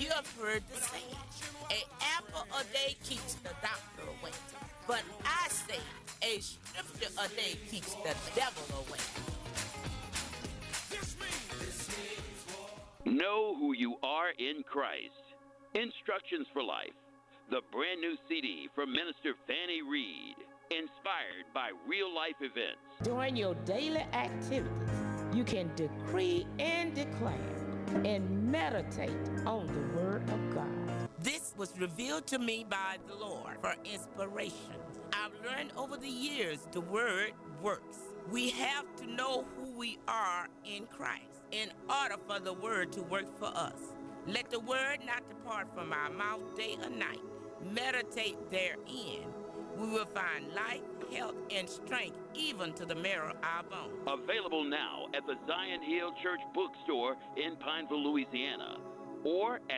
You have heard the saying, an apple a day keeps the doctor away. But I say, a scripture a day keeps the devil away. Know who you are in Christ. Instructions for Life. The brand new CD from Minister Fanny Reed, inspired by real life events. During your daily activities, you can decree and declare and meditate on the Word of God. This was revealed to me by the Lord for inspiration. I've learned over the years the Word works. We have to know who we are in Christ in order for the Word to work for us. Let the Word not depart from our mouth day or night. Meditate therein. We will find life, health, and strength even to the marrow of our bones. Available now at the Zion Hill Church Bookstore in Pineville, Louisiana, or at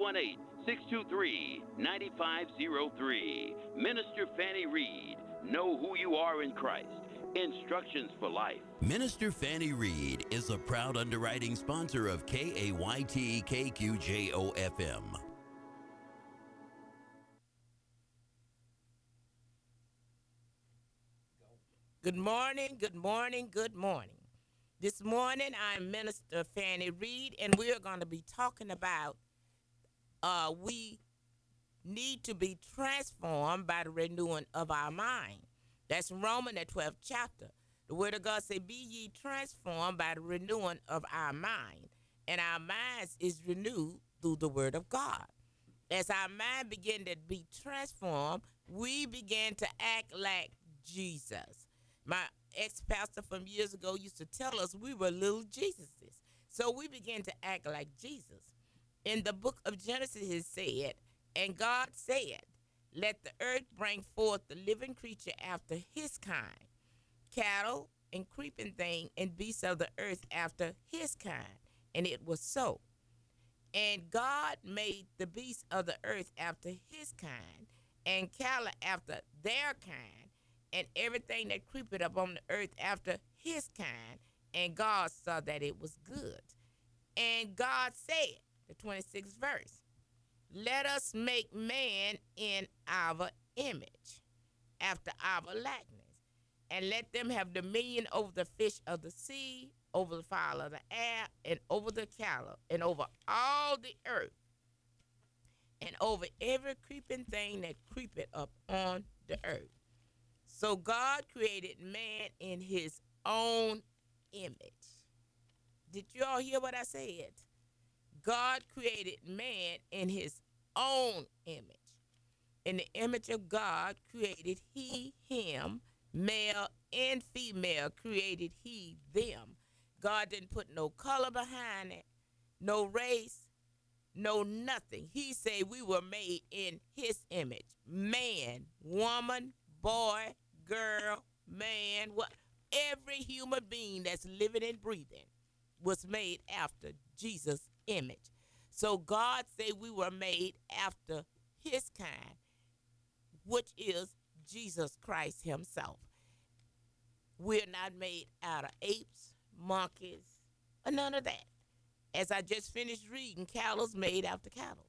318-623-9503. Minister Fanny Reed, know who you are in Christ. Instructions for Life. Minister Fanny Reed is a proud underwriting sponsor of KAYT KQJO FM. Good morning, good morning, good morning. This morning, I'm Minister Fanny Reed, and we're going to be talking about we need to be transformed by the renewing of our mind. That's Romans, the 12th chapter. The Word of God says, be ye transformed by the renewing of our mind. And our minds is renewed through the Word of God. As our mind begin to be transformed, we begin to act like Jesus. My ex-pastor from years ago used to tell us we were little Jesuses. So we began to act like Jesus. In the book of Genesis it said, and God said, let the earth bring forth the living creature after his kind, cattle and creeping thing and beasts of the earth after his kind. And it was so. And God made the beasts of the earth after his kind, and cattle after their kind, and everything that creepeth upon the earth after his kind. And God saw that it was good. And God said, the 26th verse, let us make man in our image, after our likeness, and let them have dominion over the fish of the sea, over the fowl of the air, and over the cattle, and over all the earth, and over every creeping thing that creepeth up on the earth. So God created man in his own image. Did you all hear what I said? God created man in his own image. In the image of God created he him, male and female created he them. God didn't put no color behind it, no race, no nothing. He said we were made in his image. Man, woman, boy, girl, man, what? Every human being that's living and breathing was made after Jesus' image. So God said we were made after his kind, which is Jesus Christ himself. We're not made out of apes, monkeys, or none of that. As I just finished reading, cattle's made after cattle.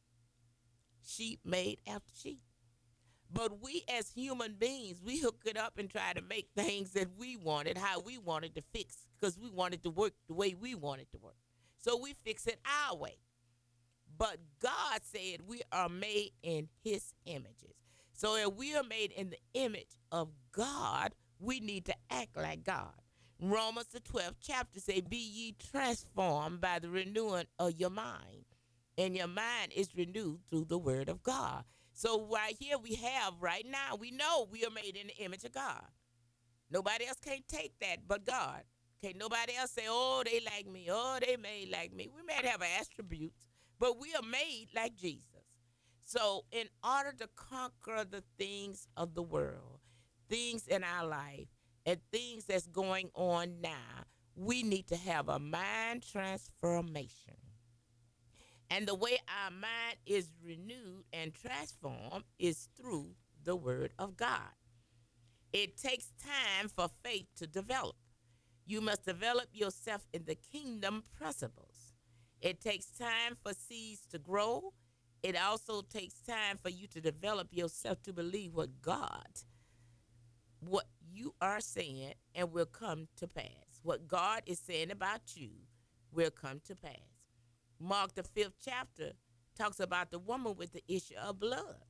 Sheep made after sheep. But we as human beings, we hook it up and try to make things that we wanted, how we wanted to fix, because we wanted to work the way we wanted to work. So we fix it our way. But God said we are made in his images. So if we are made in the image of God, we need to act like God. Romans the 12th chapter say, be ye transformed by the renewing of your mind. And your mind is renewed through the word of God. So right here we have, right now, we know we are made in the image of God. Nobody else can't take that but God. Can't nobody else say, oh, they like me. Oh, they made like me. We may have attributes, but we are made like Jesus. So in order to conquer the things of the world, things in our life, and things that's going on now, we need to have a mind transformation. And the way our mind is renewed and transformed is through the word of God. It takes time for faith to develop. You must develop yourself in the kingdom principles. It takes time for seeds to grow. It also takes time for you to develop yourself to believe what you are saying, and will come to pass. What God is saying about you will come to pass. Mark the 5th chapter talks about the woman with the issue of blood.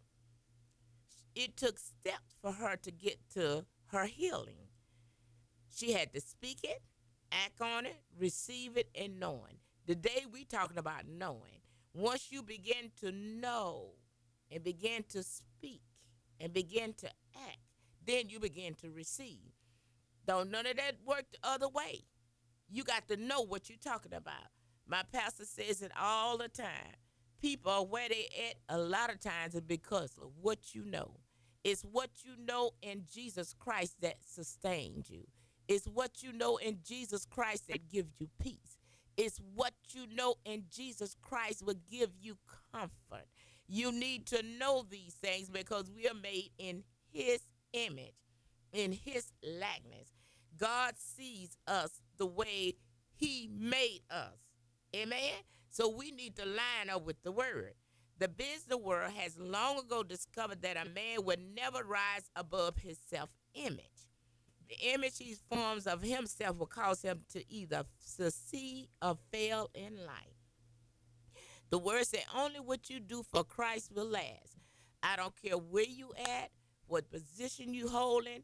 It took steps for her to get to her healing. She had to speak it, act on it, receive it, and knowing. Today we talking about knowing. Once you begin to know and begin to speak and begin to act, then you begin to receive. Don't none of that work the other way. You got to know what you're talking about. My pastor says it all the time. People are where they at a lot of times is because of what you know. It's what you know in Jesus Christ that sustains you. It's what you know in Jesus Christ that gives you peace. It's what you know in Jesus Christ will give you comfort. You need to know these things because we are made in his image, in his likeness. God sees us the way he made us. Amen? So we need to line up with the word. The business world has long ago discovered that a man would never rise above his self-image. The image he forms of himself will cause him to either succeed or fail in life. The word said only what you do for Christ will last. I don't care where you at, what position you holding,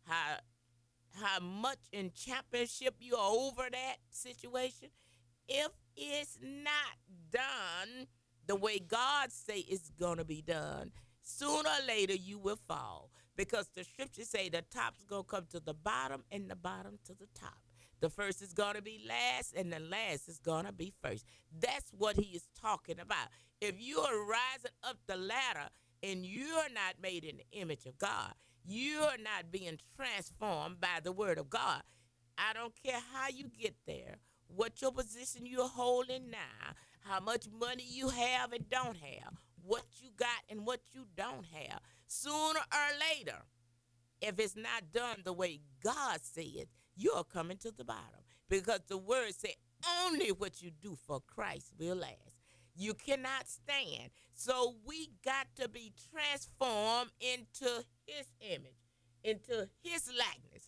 how much in championship you are over that situation. If it's not done the way God say it's going to be done, sooner or later you will fall. Because the scriptures say the top's going to come to the bottom and the bottom to the top. The first is going to be last and the last is going to be first. That's what he is talking about. If you are rising up the ladder and you're not made in the image of God, you're not being transformed by the word of God. I don't care how you get there, what your position you're holding now, how much money you have and don't have, what you got and what you don't have. Sooner or later, if it's not done the way God said, you're coming to the bottom. Because the word said only what you do for Christ will last. You cannot stand. So we got to be transformed into his image, into his likeness.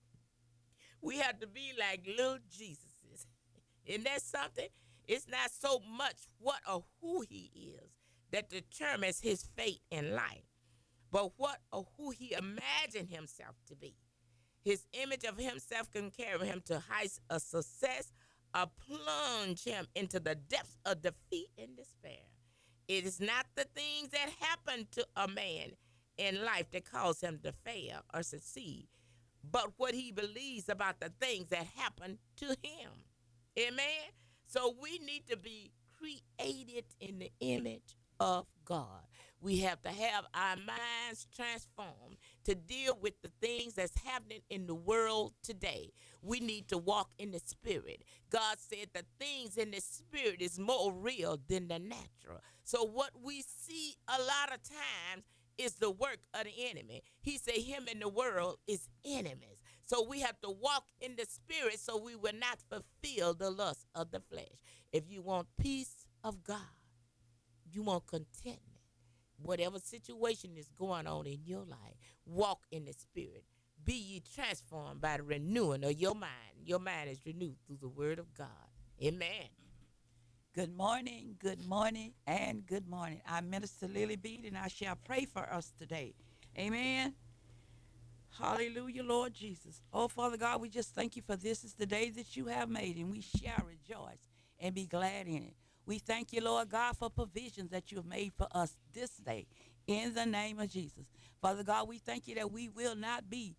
We have to be like little Jesuses. Isn't that something? It's not so much what or who he is that determines his fate in life, but what or who he imagined himself to be. His image of himself can carry him to heights of success or plunge him into the depths of defeat and despair. It is not the things that happen to a man in life that cause him to fail or succeed, but what he believes about the things that happen to him. Amen? So we need to be created in the image of God. We have to have our minds transformed to deal with the things that's happening in the world today. We need to walk in the spirit. God said the things in the spirit is more real than the natural. So what we see a lot of times is the work of the enemy. He said him and the world is enemies. So we have to walk in the spirit so we will not fulfill the lust of the flesh. If you want peace of God, you want contentment, whatever situation is going on in your life, walk in the spirit. Be ye transformed by the renewing of your mind. Your mind is renewed through the word of God. Amen. Good morning, and good morning. I'm Minister Lily Beat, and I shall pray for us today. Amen. Hallelujah, Lord Jesus. Oh, Father God, we just thank you for this is the day that you have made, and we shall rejoice and be glad in it. We thank you, Lord God, for provisions that you have made for us this day in the name of Jesus. Father God, we thank you that we will not be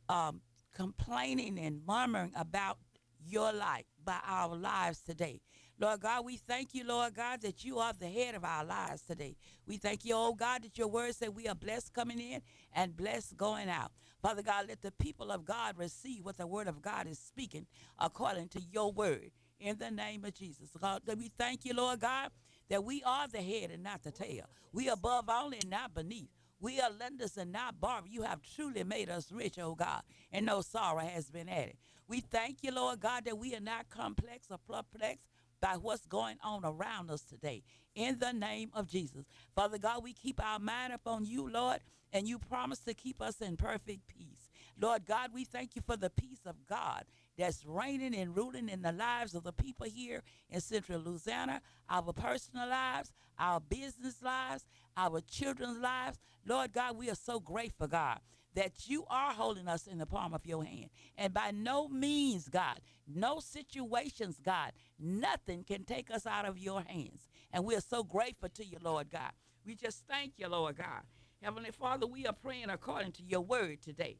complaining and murmuring about your life by our lives today. Lord God, we thank you, Lord God, that you are the head of our lives today. We thank you, oh God, that your word said we are blessed coming in and blessed going out. Father God, let the people of God receive what the word of God is speaking according to your word in the name of Jesus. God, we thank you, Lord God, that we are the head and not the tail. We are above only and not beneath. We are lenders and not borrowers. You have truly made us rich, oh God, and no sorrow has been added. We thank you, Lord God, that we are not complex or perplexed by what's going on around us today. In the name of Jesus. Father God, we keep our mind upon you, Lord, and you promise to keep us in perfect peace. Lord God, we thank you for the peace of God that's reigning and ruling in the lives of the people here in Central Louisiana, our personal lives, our business lives, our children's lives. Lord God, we are so grateful, God, that you are holding us in the palm of your hand. And by no means, God, no situations, God, nothing can take us out of your hands. And we are so grateful to you, Lord God. We just thank you, Lord God. Heavenly Father, we are praying according to your word today.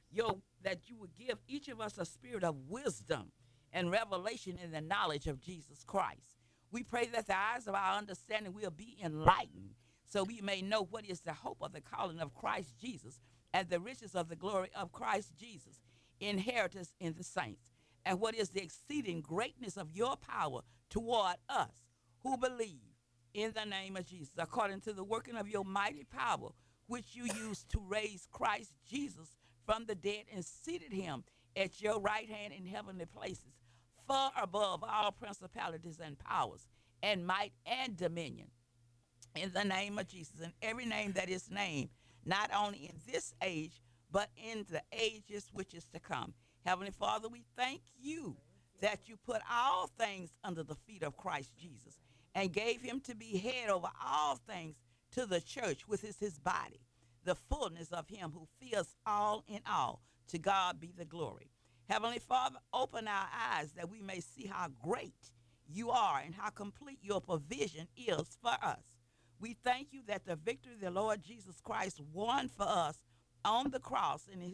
That you would give each of us a spirit of wisdom and revelation in the knowledge of Jesus Christ. We pray that the eyes of our understanding will be enlightened so we may know what is the hope of the calling of Christ Jesus and the riches of the glory of Christ Jesus, inheritance in the saints, and what is the exceeding greatness of your power toward us who believe in the name of Jesus, according to the working of your mighty power, which you used to raise Christ Jesus from the dead and seated him at your right hand in heavenly places, far above all principalities and powers and might and dominion, in the name of Jesus, and every name that is named, not only in this age, but in the ages which is to come. Heavenly Father, we thank you that you put all things under the feet of Christ Jesus and gave him to be head over all things to the church, which is his body, the fullness of him who fills all in all. To God be the glory. Heavenly Father, open our eyes that we may see how great you are and how complete your provision is for us. We thank you that the victory the Lord Jesus Christ won for us on the cross and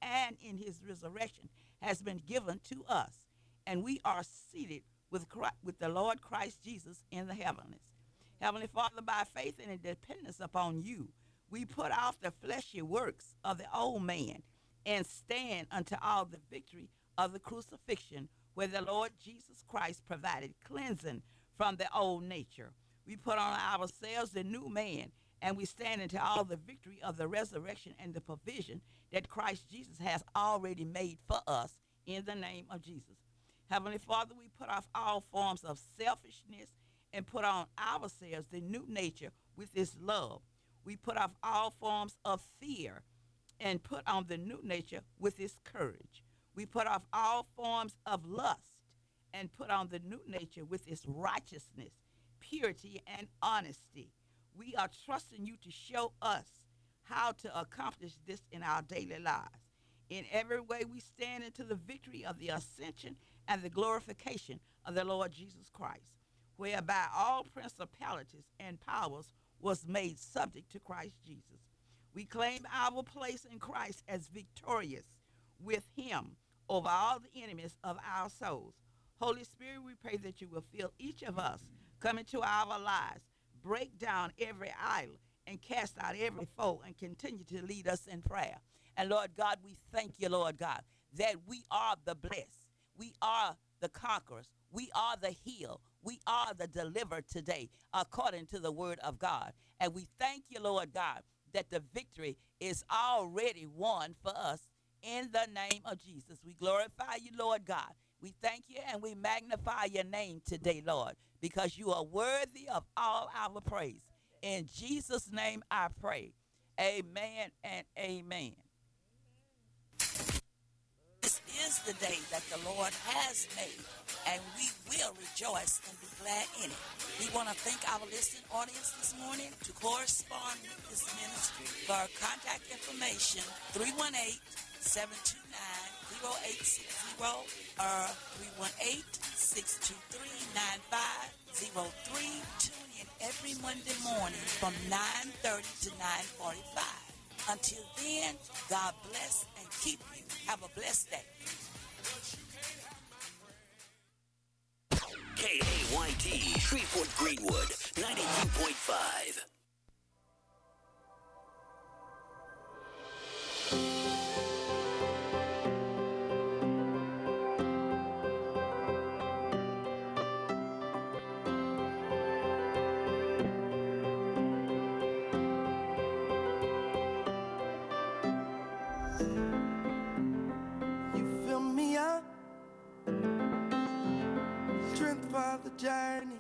in his resurrection has been given to us, and we are seated with the Lord Christ Jesus in the heavens. Heavenly Father, by faith and in dependence upon you, we put off the fleshy works of the old man and stand unto all the victory of the crucifixion, where the Lord Jesus Christ provided cleansing from the old nature. We put on ourselves the new man, and we stand into all the victory of the resurrection and the provision that Christ Jesus has already made for us in the name of Jesus. Heavenly Father, we put off all forms of selfishness and put on ourselves the new nature with its love. We put off all forms of fear and put on the new nature with its courage. We put off all forms of lust and put on the new nature with its righteousness, purity, and honesty. We are trusting you to show us how to accomplish this in our daily lives. In every way, we stand into the victory of the ascension and the glorification of the Lord Jesus Christ, whereby all principalities and powers was made subject to Christ Jesus. We claim our place in Christ as victorious with him over all the enemies of our souls. Holy Spirit, we pray that you will fill each of us, come into our lives, break down every idol, and cast out every foe, and continue to lead us in prayer. And Lord God, we thank you, Lord God, that we are the blessed. We are the conquerors. We are the healed. We are the delivered today, according to the word of God. And we thank you, Lord God, that the victory is already won for us in the name of Jesus. We glorify you, Lord God. We thank you and we magnify your name today, Lord, because you are worthy of all our praise. In Jesus' name I pray. Amen and amen. This is the day that the Lord has made, and we will rejoice and be glad in it. We want to thank our listening audience this morning. To correspond with this ministry, for contact information, 318-729-0860 or 318-623-9503. Tune in every Monday morning from 9:30 to 9:45. Until then, God bless and keep you. Have a blessed day. KAYT, Shreveport Greenwood, 92.5. You fill me up, strength for the journey.